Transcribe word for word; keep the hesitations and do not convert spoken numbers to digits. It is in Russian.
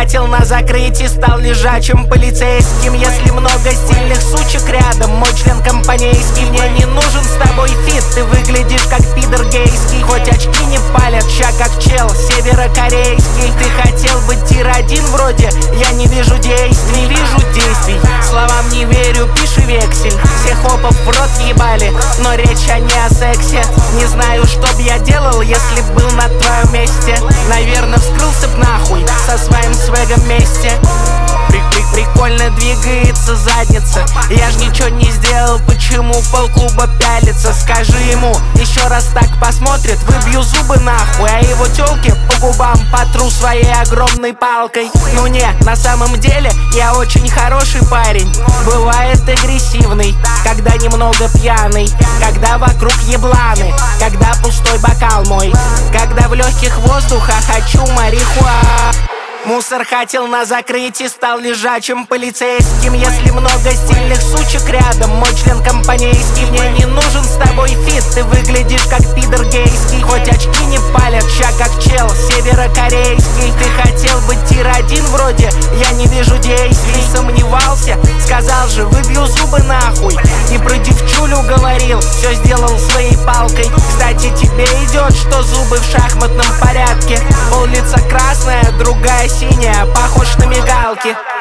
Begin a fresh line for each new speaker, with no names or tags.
хотел на закрытии, стал лежачим полицейским. Если много стильных сучек рядом, мой член компанейский. Мне не нужен с тобой фит, ты выглядишь как пидор гейский. Хоть очки не палят, ща как чел северокорейский. Ты хотел быть тир-один вроде, я не вижу действий, не вижу действий. Словам не верю, пиши вексель. Всех опов в рот ебали, но речь а не о сексе. Не знаю, что б я делал, если б был на твоем месте. Наверное, вскрылся б нахуй со своим свегом вместе. Прикольно двигается задница. Я ж ничего не сделал, почему полклуба пялится? Скажи ему, еще раз так посмотрит, выбью зубы нахуй. А его тёлке по губам потру своей огромной палкой. Ну не, на самом деле я очень хороший парень. Бывает агрессивный, когда немного пьяный, когда вокруг ебланы, когда пустой бокал мой, когда в легких воздуха хочу марихуа. Мусор хотел на закрытии, стал лежачим полицейским. Если много стильных сучек рядом, мой член компанейский. Мне не нужен с тобой фит, ты выглядишь как пидор гейский. Хоть очки не палят, ща как чел северокорейский. Ты хотел быть тир-один вроде, я не вижу действий. Сомневался, сказал же, выбью зубы нахуй. И про девчулю говорил, все сделал своей палкой. Кстати, тебе идет, что зубы в шахматном порядке. Пол лица красная, другая синяя, похож на мигалки.